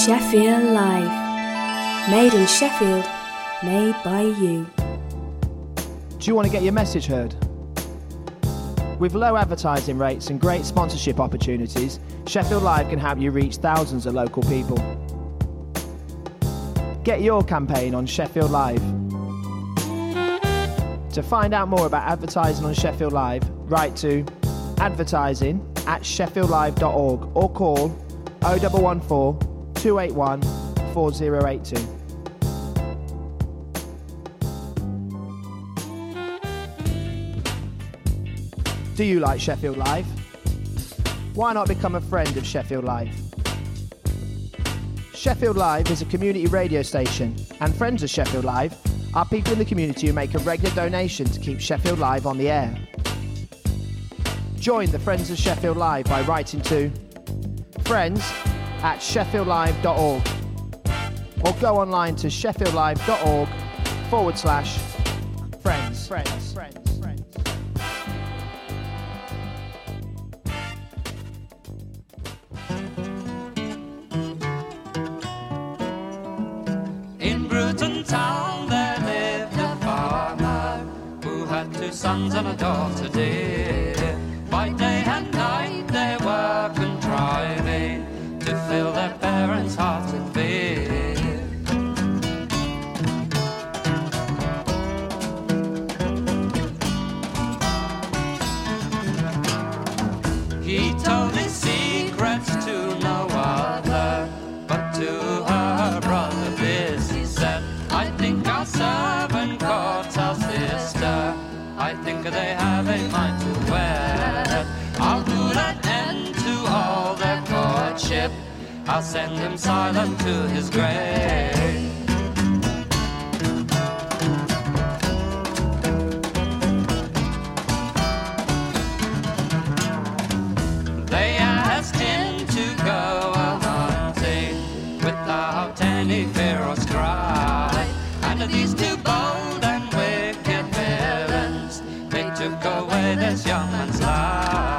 Sheffield Live. Made in Sheffield, made by you. Do you want to get your message heard? With low advertising rates and great sponsorship opportunities, Sheffield Live can help you reach thousands of local people. Get your campaign on Sheffield Live. To find out more about advertising on Sheffield Live, write to advertising@sheffieldlive.org or call 0114 281 4082. Do you like Sheffield Live? Why not become a friend of Sheffield Live? Sheffield Live is a community radio station, and friends of Sheffield Live are people in the community who make a regular donation to keep Sheffield Live on the air. Join the Friends of Sheffield Live by writing to friends@sheffieldlive.org or go online to sheffieldlive.org/friends. In Bruton town there lived a farmer who had 2 sons and a daughter dear. By day and night they were contriving to fill their parents' hearts with fear. He told his secrets to no other, but to her brother this he said, I think our servant courts our sister, I think they have a mind to wed. I'll put an end to all their courtship, I'll send him silent to his grave. They asked him to go a-hunting without any fear or strife, and these 2 bold and wicked villains, they took away this young man's life.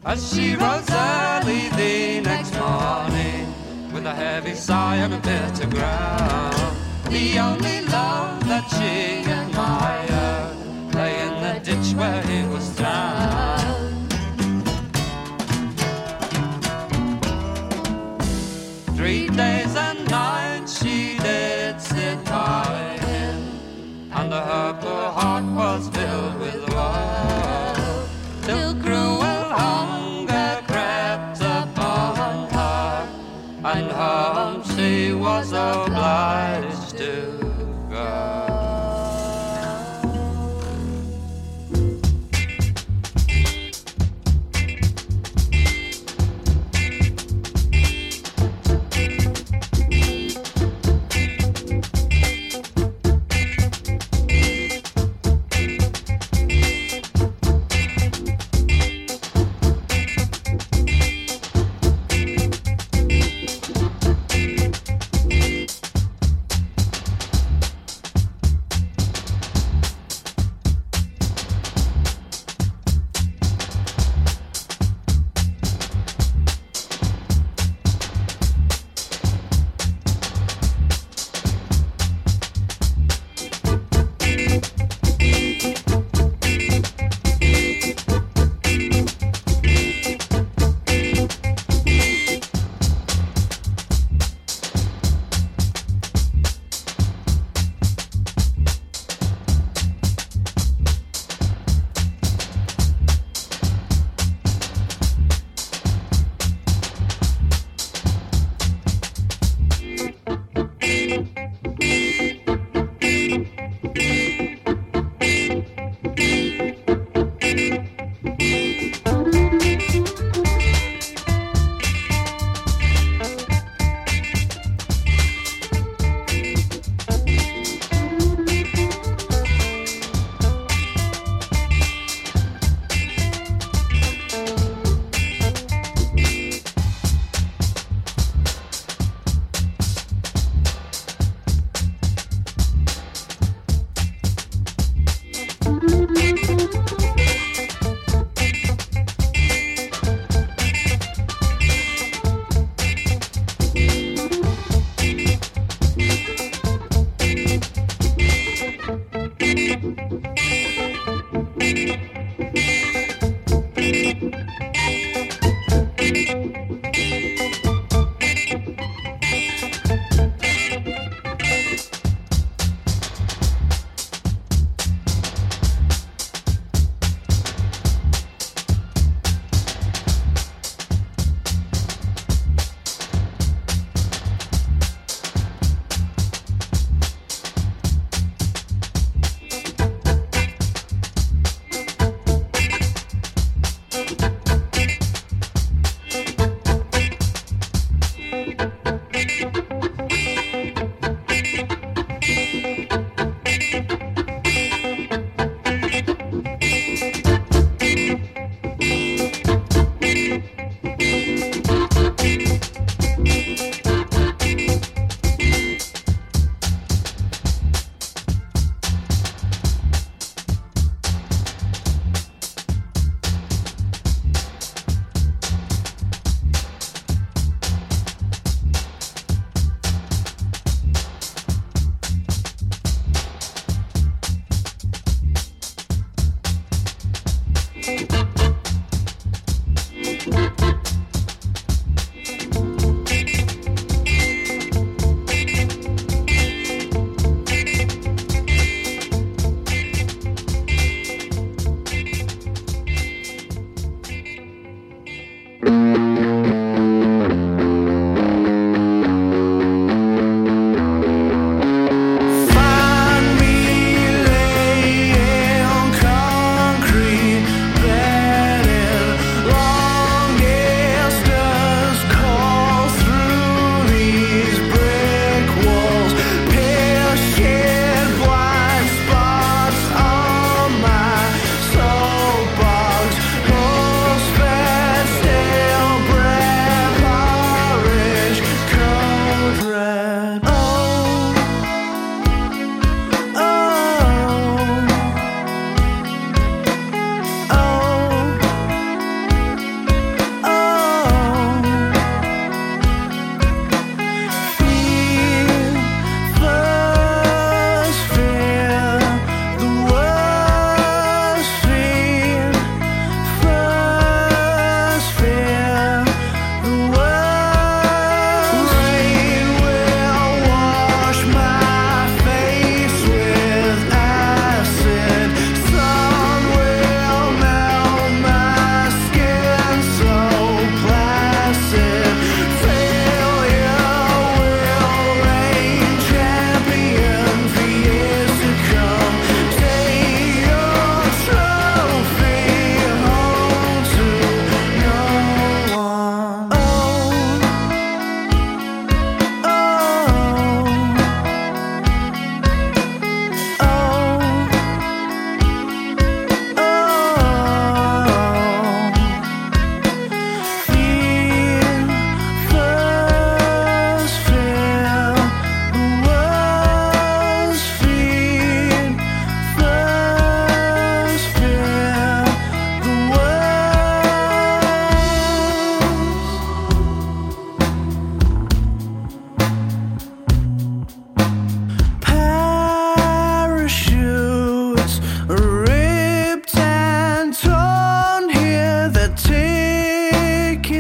as she rose early the next morning, with a heavy sigh and a bitter groan. The only love that she admired lay in the ditch where he was drowned. 3 days and nights she did sit by him, and her poor heart was filled with woe, till cruel hunger crept upon her, and home she was obliged to go.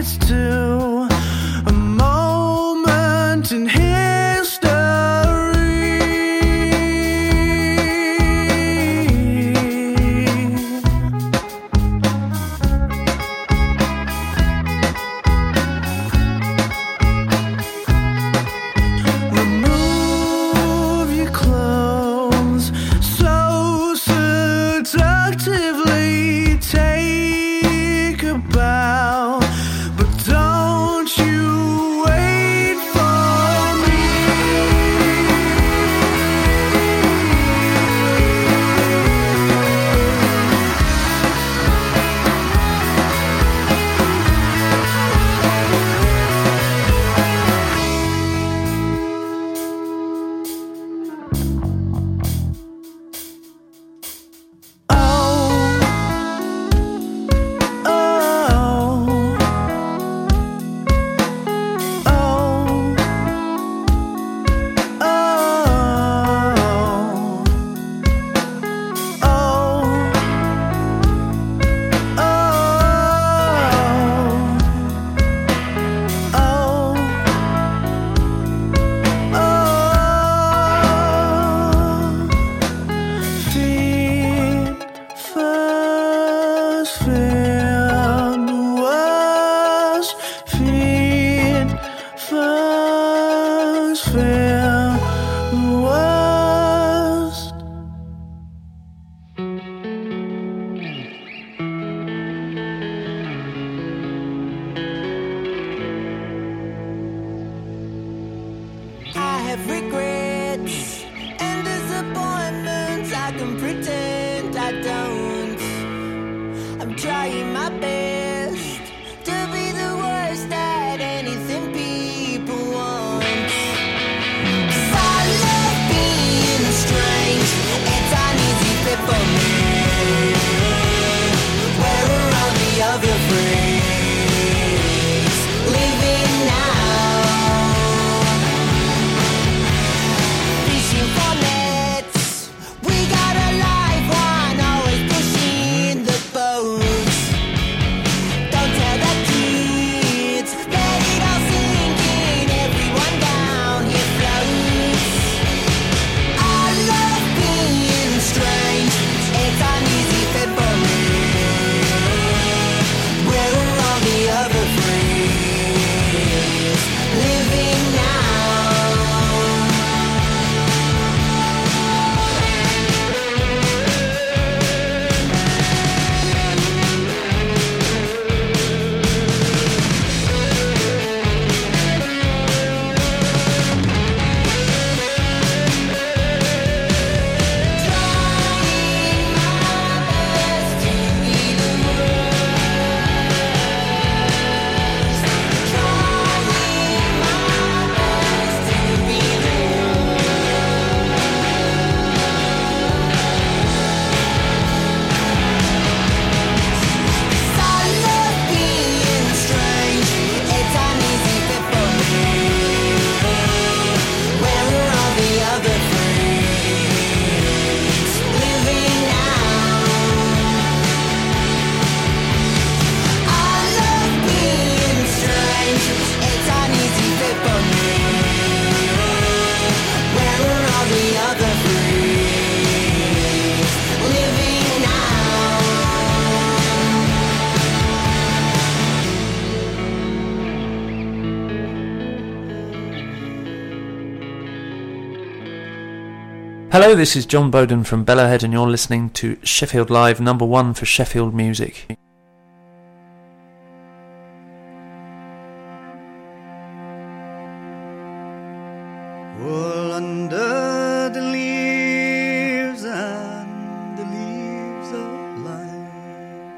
leads to a moment in history. Remove your clothes so seductively. Take a bow, but don't you wait for me. I have regrets and disappointments. I can pretend I don't. I'm trying my best to be the worst at anything people want. 'Cause I love being strange. It's an easy fit for me. Where are all the other friends? Living now. Fishing for nets, we got a live one, always pushing the boats. Don't tell the kids, let it all sink in, everyone down here floats. I love being strange, it's an easy fit for me. Where are all the other friends? Living now. Hello, this is John Bowden from Bellowhead and you're listening to Sheffield Live, number 1 for Sheffield music. All under the leaves and the leaves of life,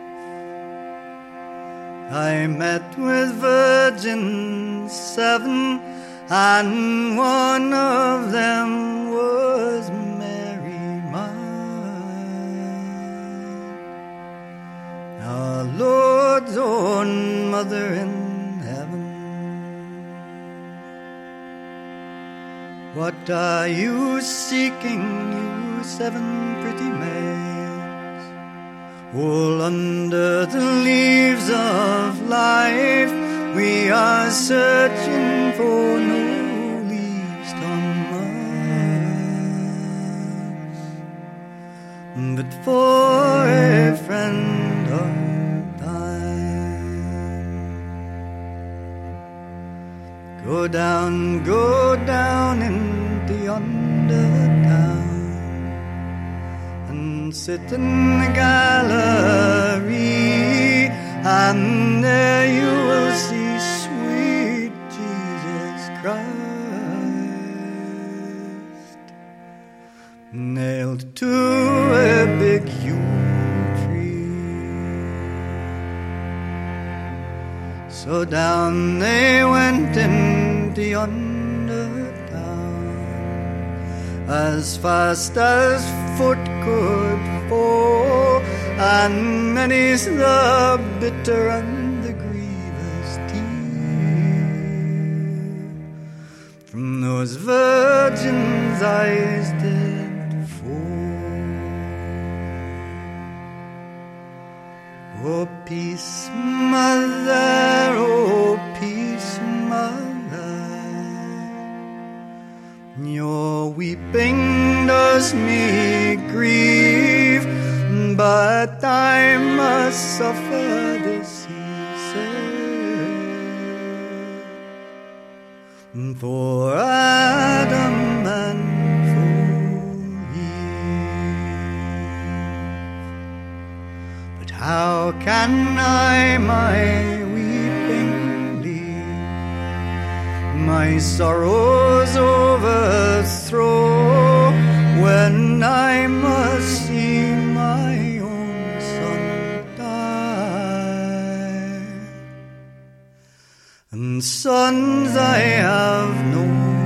I met with virgins 7, and one of them was Mary mine, our Lord's own mother in heaven. What are you seeking, you 7 pretty maids? All under the leaves of life, are searching for no leaves on Mars, but for a friend of thine. Go down into yonder town and sit in the gallery, and there you will see sweet Jesus Christ nailed to a big yew tree. So down they went into yonder town as fast as foot could fall, and many's the bitter and the grievous tear from those virgins' eyes did fall. Oh, peace, mother, oh, peace, mother, your weeping does me grieve, but I must suffer this, he said, for Adam and for Eve. But how can I my weeping leave, my sorrows overthrow, when I must see my own son die, and sons I have no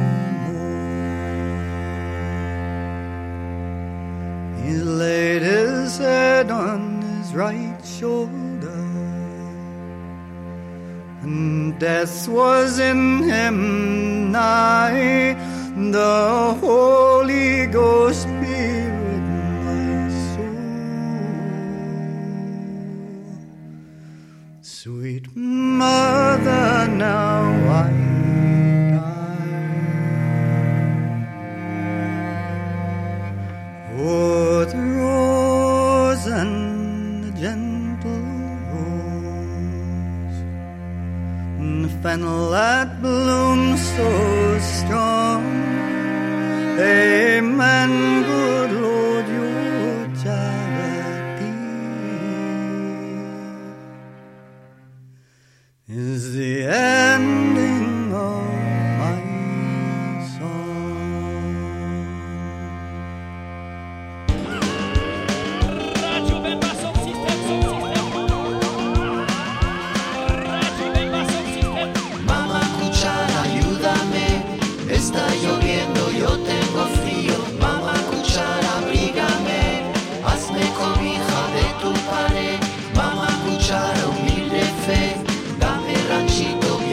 more. He laid his head on his right shoulder, and death was in him nigh. The Holy Ghost be with my soul. Sweet mother, now I die. Oh, the rose and the gentle rose, and the fennel that blooms so strong. Amen, good Lord, your charity is the ending of my song. Mamá cuchara, ayúdame, está lloviendo, yo tengo frío. Mamá cuchara, abrígame, hazme cobija de tu pared. Mamá cuchara, humilde fe, dame ranchito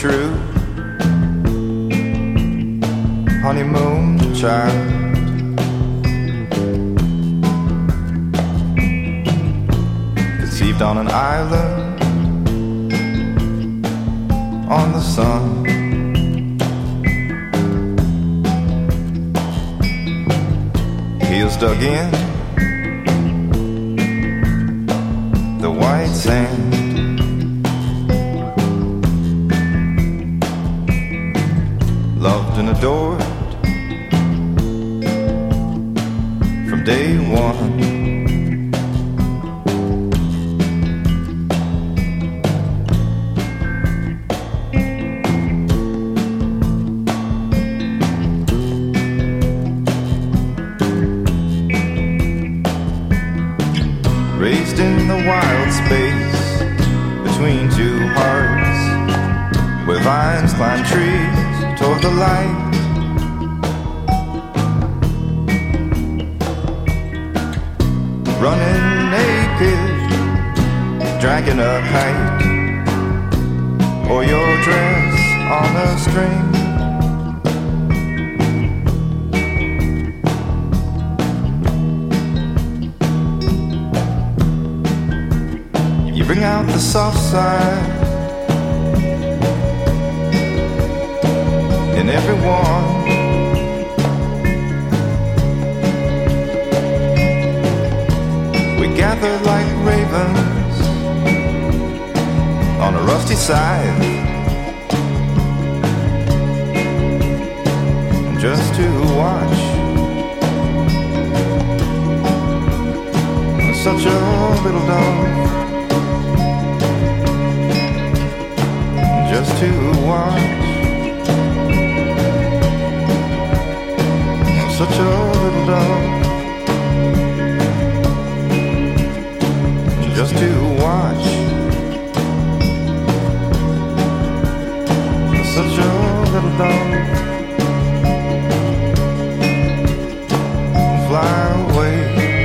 true honeymoon child. Conceived on an island on the sun. Heels dug in the white sand. Loved and adored from day one. Raised in the wild space between two hearts, where vines climb trees toward the light. Running naked, dragging a kite, or your dress on a string. You bring out the soft side in everyone. We gather like ravens on a rusty scythe, just to watch such a little dog, just to watch such a little dog, just to watch such a little dog fly away.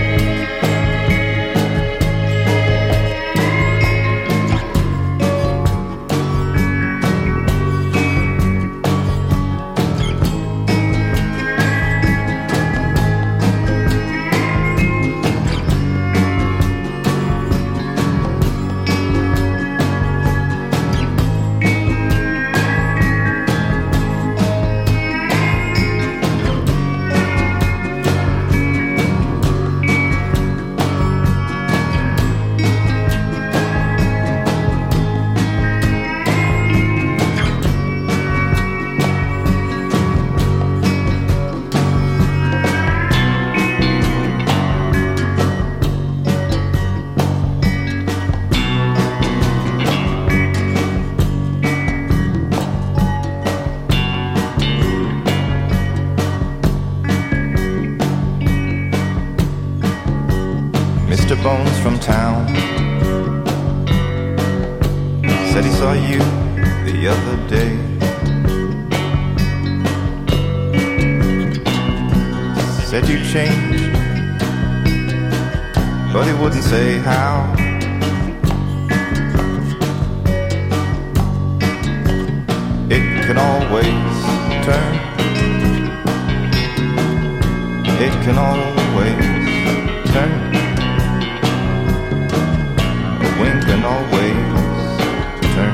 Mr. Bones from town said he saw you the other day. Said you changed, but he wouldn't say how. It can always turn. It can always turn. A wind can always turn.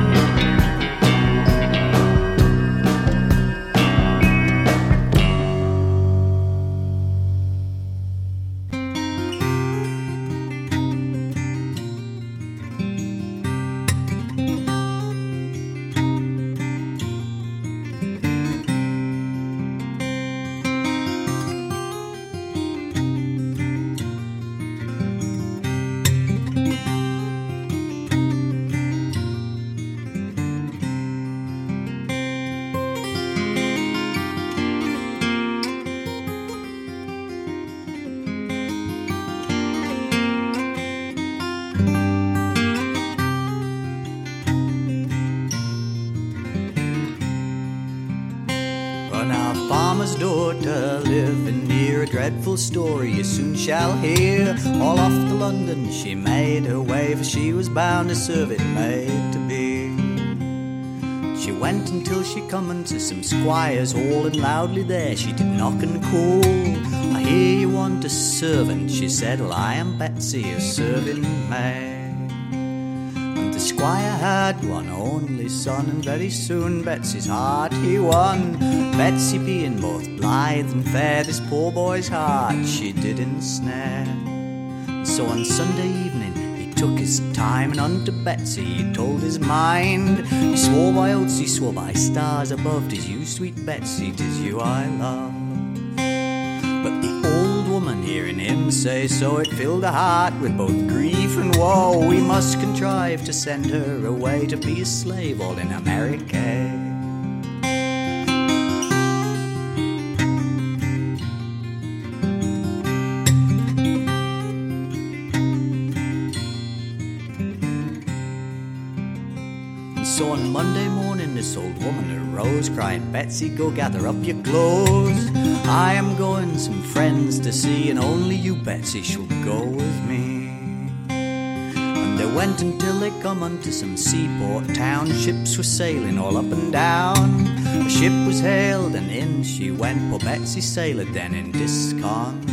Daughter living near a dreadful story you soon shall hear. All off to London she made her way, for she was bound to serve it made to be. She went until she come unto some squires hall, and loudly there she did knock and call. I hear you want a servant, she said. Well, I am Betsy, a serving maid. And the squire had one only son, and very soon Betsy's heart he won. Betsy being both blithe and fair, this poor boy's heart she did ensnare. And so on Sunday evening he took his time, and unto Betsy he told his mind. He swore by oaths, he swore by stars above, 'tis you, sweet Betsy, 'tis you I love. But the old woman hearing him say so, it filled her heart with both grief and woe. We must contrive to send her away to be a slave all in America. So on Monday morning this old woman arose, crying, Betsy, go gather up your clothes. I am going some friends to see, and only you, Betsy, shall go with me. And they went until they come unto some seaport town. Ships were sailing all up and down. A ship was hailed and in she went. Poor Betsy sailed then in discontent.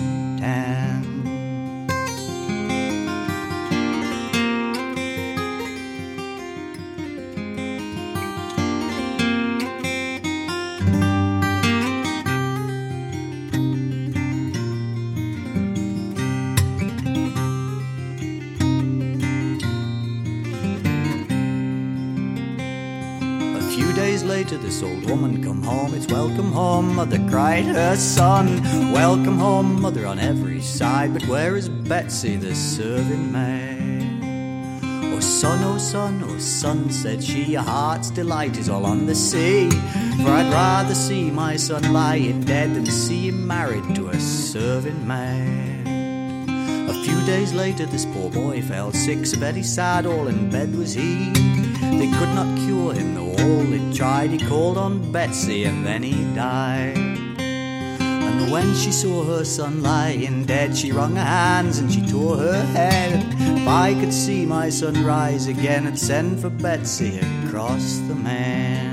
Later this old woman come home. It's welcome home, mother, cried her son. Welcome home, mother, on every side. But where is Betsy, the serving maid? Oh son, oh son, oh son, said she, your heart's delight is all on the sea. For I'd rather see my son lying dead than see him married to a serving maid. A few days later this poor boy fell sick, so very sad, all in bed was he. They could not cure him, though all they tried. He called on Betsy and then he died. And when she saw her son lying dead, she wrung her hands and she tore her head. If I could see my son rise again, I'd send for Betsy across the man.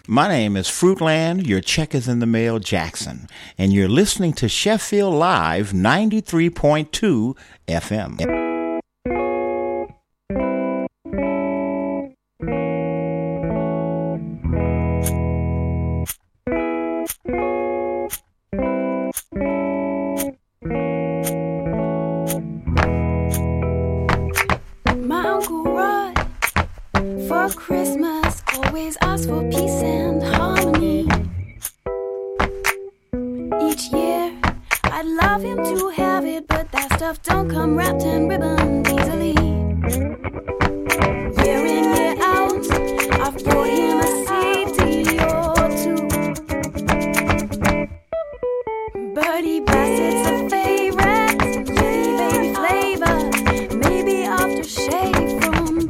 My name is Fruitland, your check is in the mail, Jackson, and you're listening to Sheffield Live 93.2 FM. My Uncle Rod, for Christmas, always asks for peace and harmony. Each year, I'd love him to have it, but that stuff don't come wrapped in ribbons easily. Year in, year out, I've bought him a CD or two. Birdie Bassett's a favorite, Jelly Baby flavor, maybe aftershave from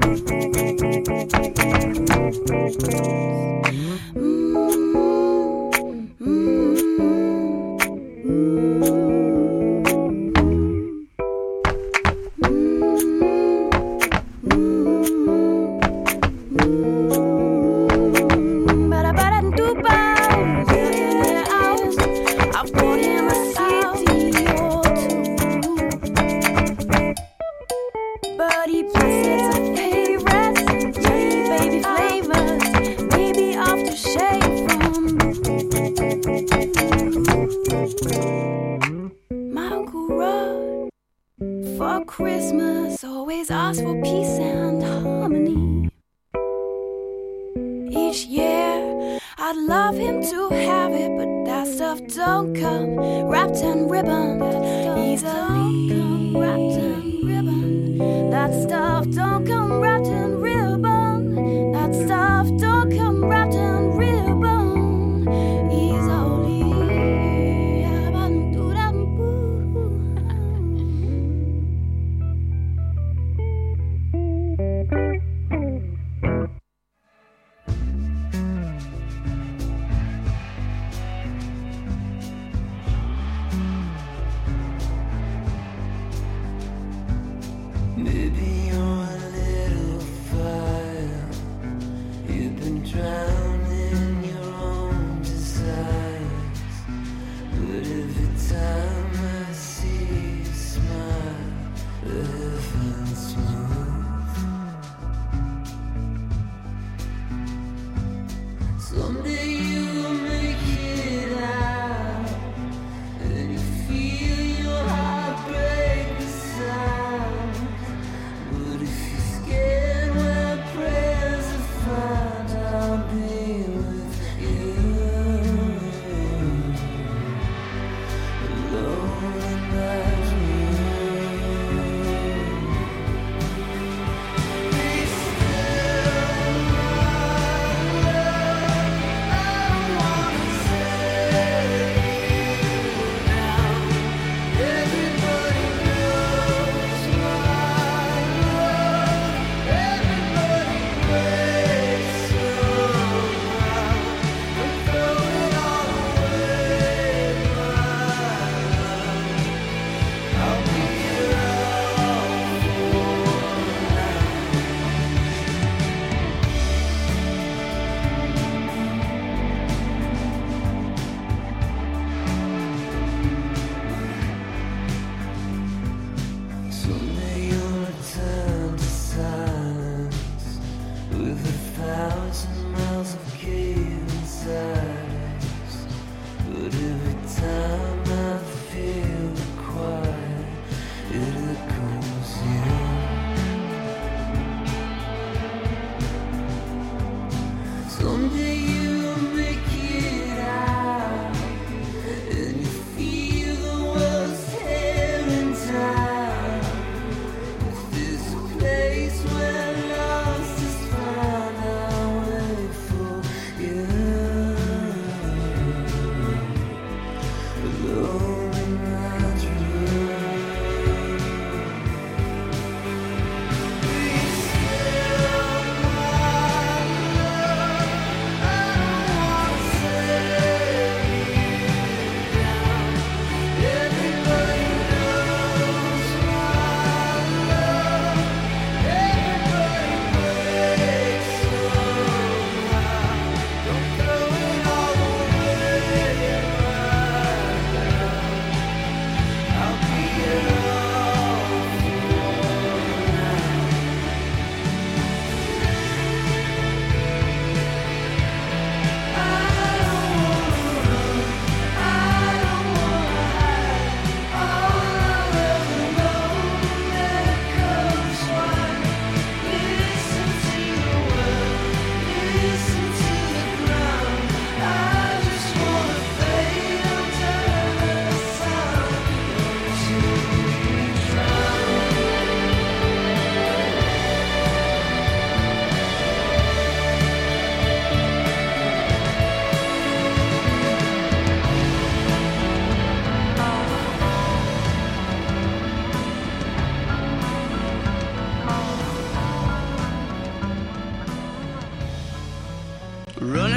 Christmas, always ask for peace and harmony. Each year, I'd love him to have it, but that stuff don't come wrapped in ribbon easily. That stuff don't come wrapped in ribbon. That stuff don't come wrapped in ribbon easily. Maybe you're a little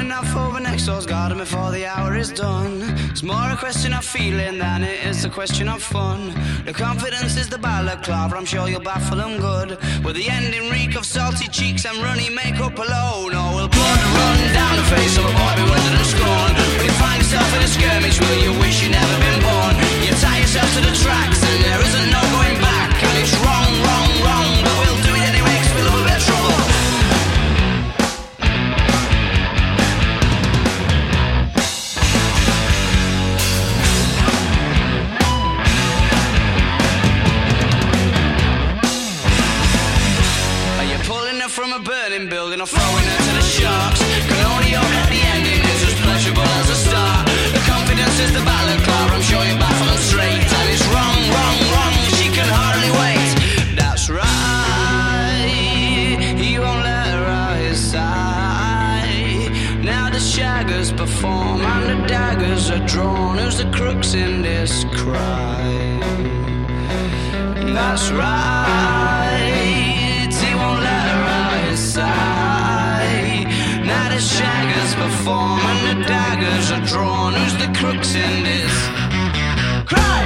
enough over next door's garden before the hour is done. It's more a question of feeling than it is a question of fun. The confidence is the balaclava, I'm sure you'll baffle them good. With the ending reek of salty cheeks and runny makeup alone. Oh, will blood run down the face of a boy bewildered and scorned? Will you find yourself in a skirmish? Will you wish you'd never been born? You tie yourself to the tracks and there isn't no going back. And it's wrong, wrong, wrong, but we'll do it anyway 'cause we love a bit of trouble. From a burning building or throwing her to the sharks. Can only hope that the ending is as pleasurable as the start. The confidence is the balaclava, I'm sure you're baffled and straight. And it's wrong, wrong, wrong, she can hardly wait. That's right, he won't let her out his side. Now the shaggers perform and the daggers are drawn. Who's the crooks in this crime? That's right, he won't let her out his side. Now the shaggers perform and the daggers are drawn. Who's the crooks in this crime?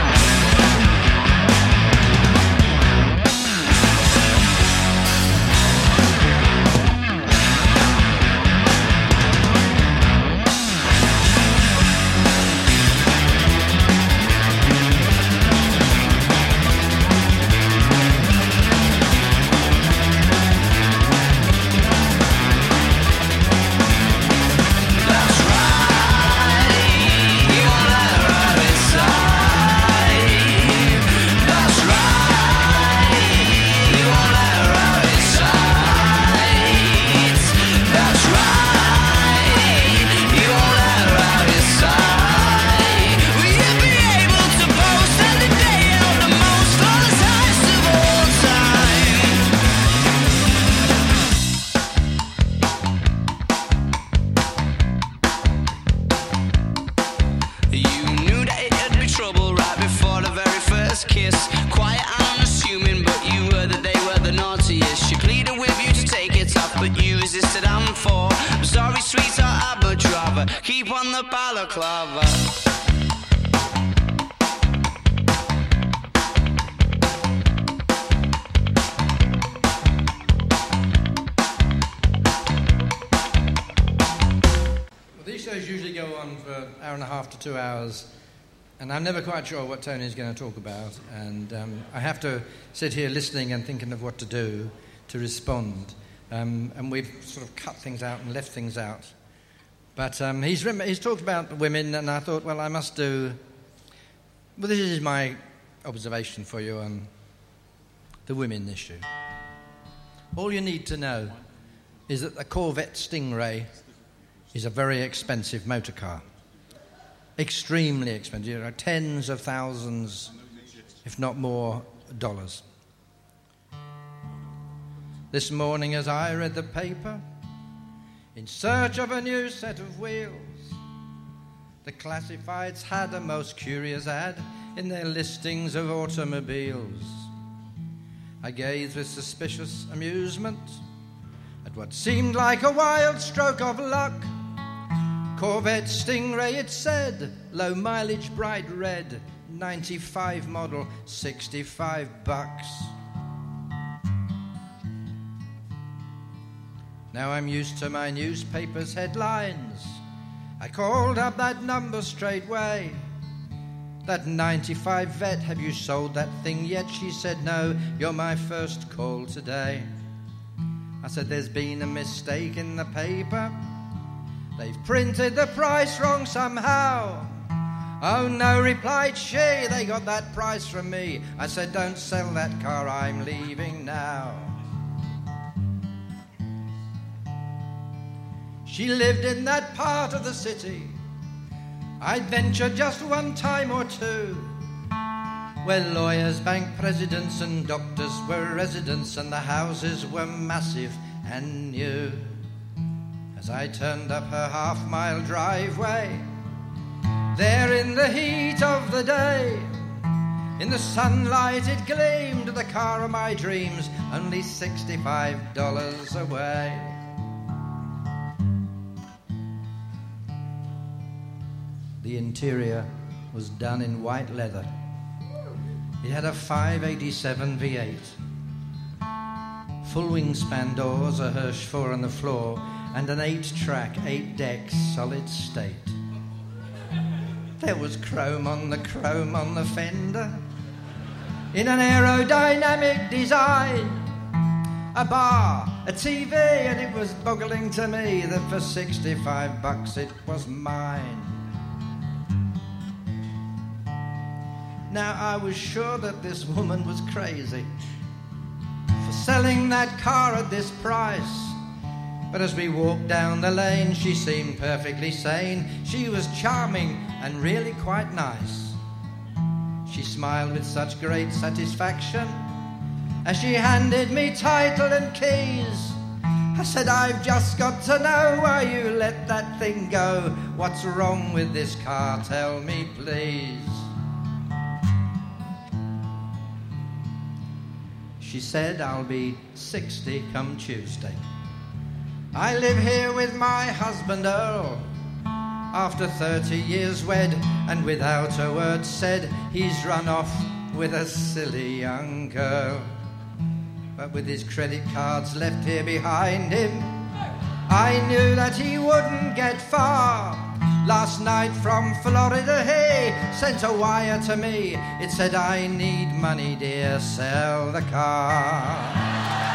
Keep on the balaclava. Well, these shows usually go on for an hour and a half to 2 hours, and I'm never quite sure what Tony's going to talk about, and I have to sit here listening and thinking of what to do to respond, and we've sort of cut things out and left things out. But he's talked about the women, and I thought, well, I must do... Well, this is my observation for you on the women issue. All you need to know is that the Corvette Stingray is a very expensive motor car. Extremely expensive. You know, tens of thousands, if not more, dollars. This morning as I read the paper... in search of a new set of wheels, the classifieds had a most curious ad in their listings of automobiles. I gazed with suspicious amusement at what seemed like a wild stroke of luck. Corvette Stingray, it said, low mileage, bright red, 95 model, $65. Now I'm used to my newspaper's headlines. I called up that number straightway. That 95 vet, have you sold that thing yet? She said, no, you're my first call today. I said, there's been a mistake in the paper. They've printed the price wrong somehow. Oh no, replied she, they got that price from me. I said, don't sell that car, I'm leaving now. She lived in that part of the city I'd venture just one time or two, where lawyers, bank presidents and doctors were residents, and the houses were massive and new. As I turned up her half-mile driveway, there in the heat of the day, in the sunlight it gleamed, the car of my dreams, only $65 away. The interior was done in white leather. It had a 587 V8. Full wingspan doors, a Hirsch 4 on the floor, and an 8-track, 8-deck, solid state. There was chrome on the fender, in an aerodynamic design. A bar, a TV, and it was boggling to me that for $65 it was mine. Now I was sure that this woman was crazy for selling that car at this price. But as we walked down the lane, she seemed perfectly sane. She was charming and really quite nice. She smiled with such great satisfaction as she handed me title and keys. I said, I've just got to know why you let that thing go. What's wrong with this car? Tell me, please. She said, I'll be 60 come Tuesday. I live here with my husband Earl. After 30 years wed, and without a word said, he's run off with a silly young girl. But with his credit cards left here behind him, I knew that he wouldn't get far. Last night from Florida he sent a wire to me. It said, I need money, dear, sell the car.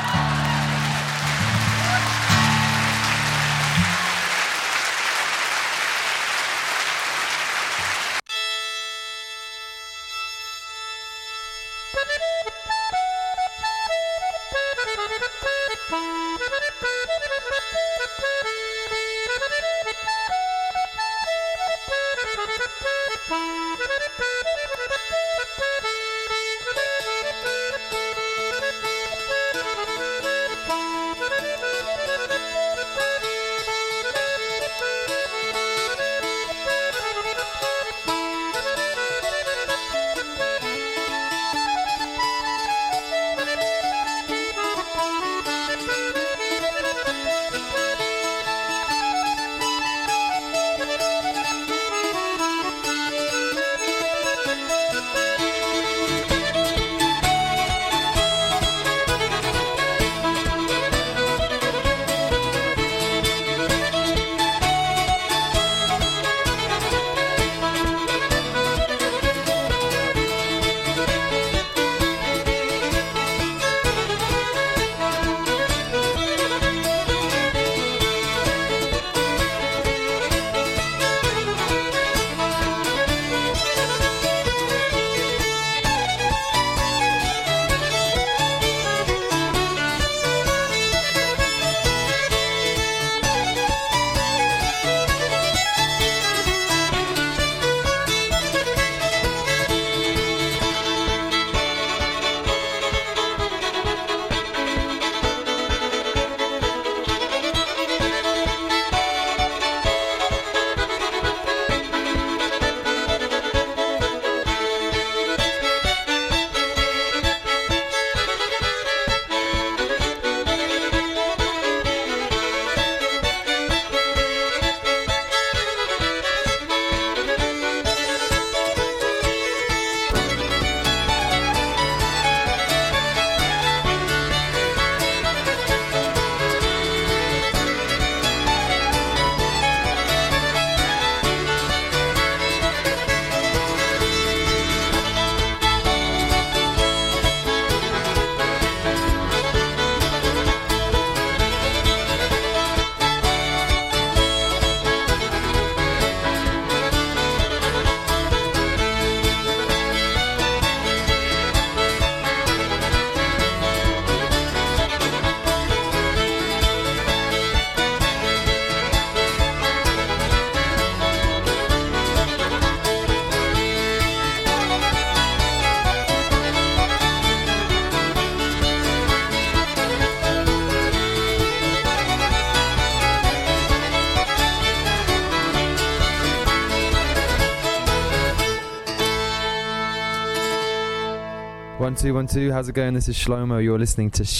One, two. How's it going? This is Shlomo. You're listening to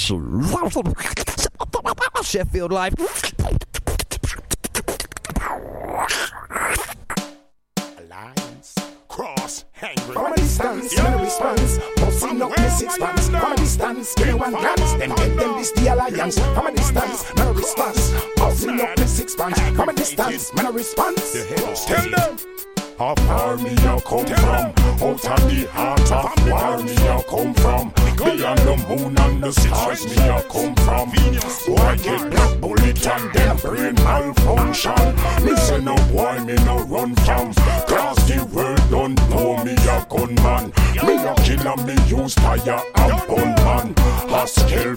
Sheffield Live. six pants. From a distance, give me one glance. Them head them this the alliance. From a distance, no response. Buzzing up the six pants. From a distance, no response. Tell them. How far me you come from? Out of the heart of war me you come from? Beyond the moon and the stars me you come from? Why get black bullet and them brain malfunction? Listen up, why me no run from? Cause the world don't know me a gunman. Me a killer, me use fire and gun man. A scale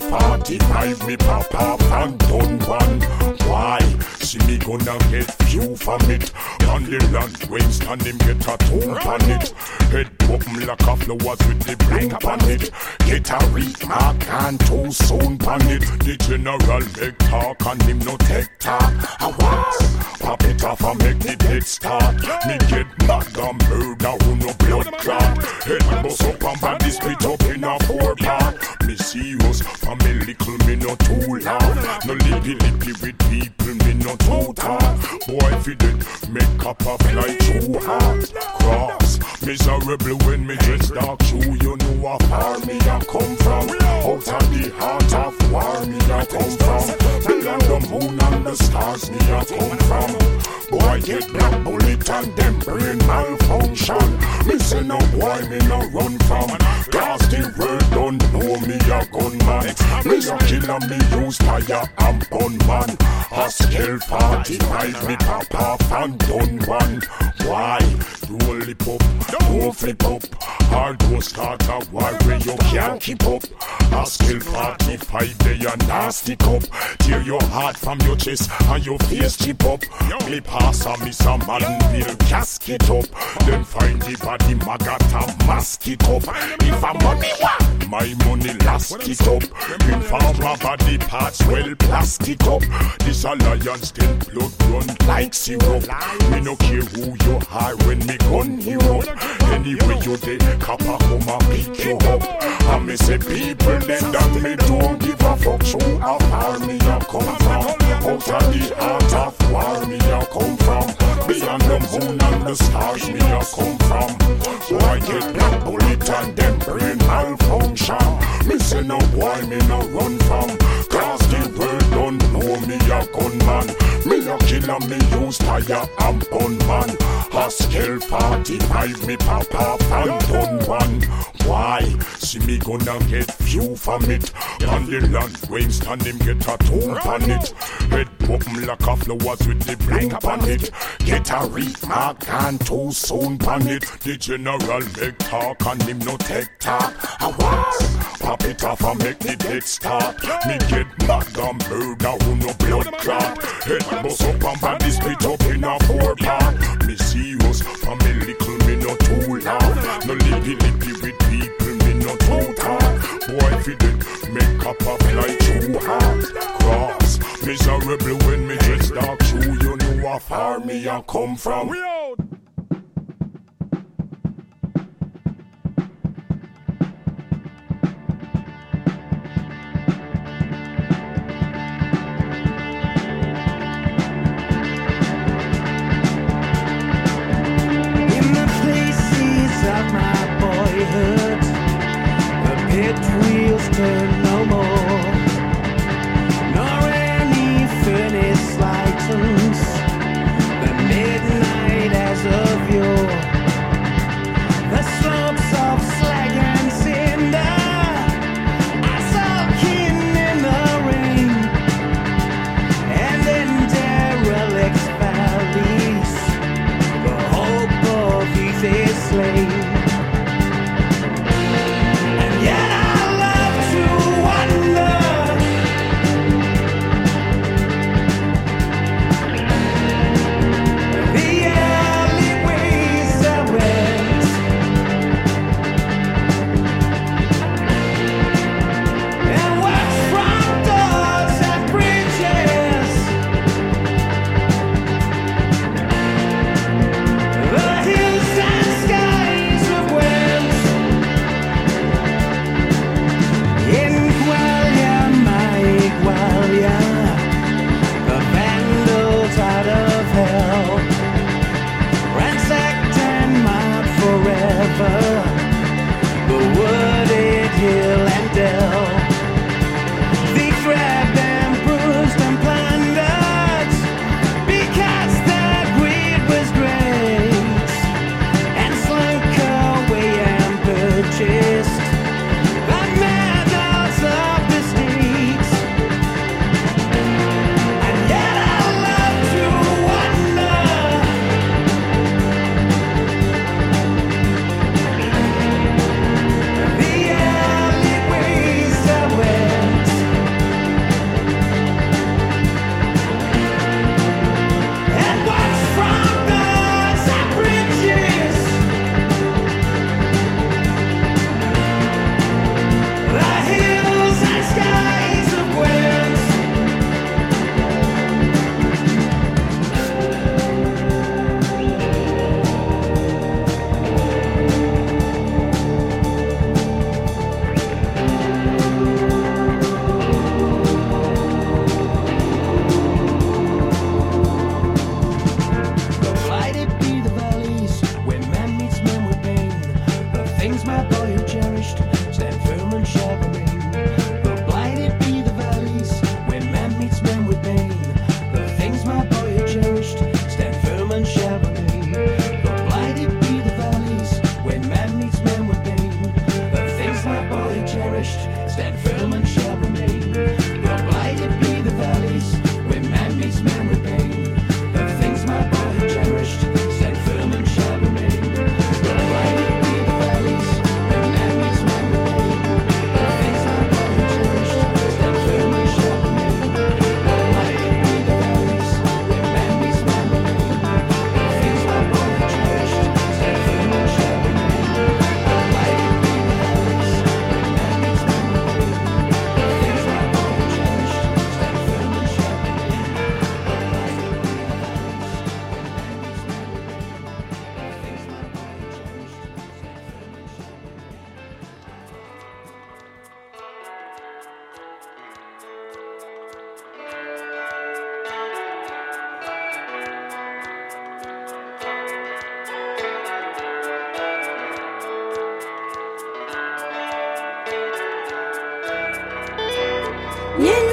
45 me pop up and done one. Why? See me gonna get few from it. On the land wings and him get a tune on it. Head open like a flowers with the bling on it. Get a remark and too soon on it. The general make talk and him no take talk. A what? Pop it off and make the dead start. Me get mad and murder who no blood clot. Head bust up and body split up in a 4-part. Me serious for me little me no too loud. No lippy with people me no too talk. Boy if you did make up a fly too hard. Cross miserable when me dress dark shoe. You know how far me a come from. Out of the heart of war me a come from. Beyond the moon and the stars me a come from. Boy get black bullet and them brain malfunction. Me say no boy me no run from. Cause the world don't know me a gunman. Me a killer me use fire and gun man. A scale 45 me pop off and done one. Why? Roll lip up, don't flip up. Hard to start a war where you can't keep up. A skill 45 they a nasty cup. Tear your heart from your chest and your face chip up. Me pass a miss a man will casket up. Then find the body magata mask it up. If a money want, my money last it up. Inform a body parts well plastic up. This alliance then blood run like syrup. Me no care who you are when me gun you up. Anyway you dey copper come and pick you up. And me say people then that me don't give a fuck. So how far me a come from? Out of the heart of war me a come from. Beyond the moon and the stars me a come from. So I get black bullet and them brain malfunction. Me say no boy me no run from. Cause the world don't know me a gunman. Me a killer me use fire and gun man. A scale 45 me pop off and done one. Why? See me gonna get few from it. On the land wings and him get a tune on it. Head open like a flowers with the bling on it. Get a remark and too soon on it. The general make talk and him no take talk. A what? Pop it off and make the dead start. Me get mad and murder who no blood clot. Head bust up and body split up in a 4-part. Me serious for me little me no too loud. No lippy with people me no too talk. Boy if you did make up a fly too hard. Cross miserable when me dress dark shoe. You know how far me a come from. Wheels turn no more, nor any furnace lightens the midnight as of yore. The slopes of slag and cinder are soaking in the rain, and in derelict valleys the hope of youth is slain. And yet I love to grabbed and bruised and plundered because their greed was great, and slunk away and purchased the medals of the states. And yet I love to wonder the alleyways I went, and watched from doors and bridges the hills and skies of Wales. Blighted be the valleys where man meets man with pain. The things my boy had cherished stand firm and shall remain. Blighted be the valleys where man meets man with pain. The things my boy had cherished stand firm and shall remain. Blighted be the valleys where man meets man with pain. The things my boy had cherished stand firm and shall remain. Blighted be the valleys where man meets man with pain. The things my boy had cherished stand firm and shall remain. Blighted be the valleys where man meets man with pain. The things my boy had cherished stand firm and shall remain. Blighted be the valleys where man meets man with pain. The things my boy had cherished stand firm and shall remain. Blighted be the valleys where man meets man with pain. The things my boy had cherished stand firm and shall You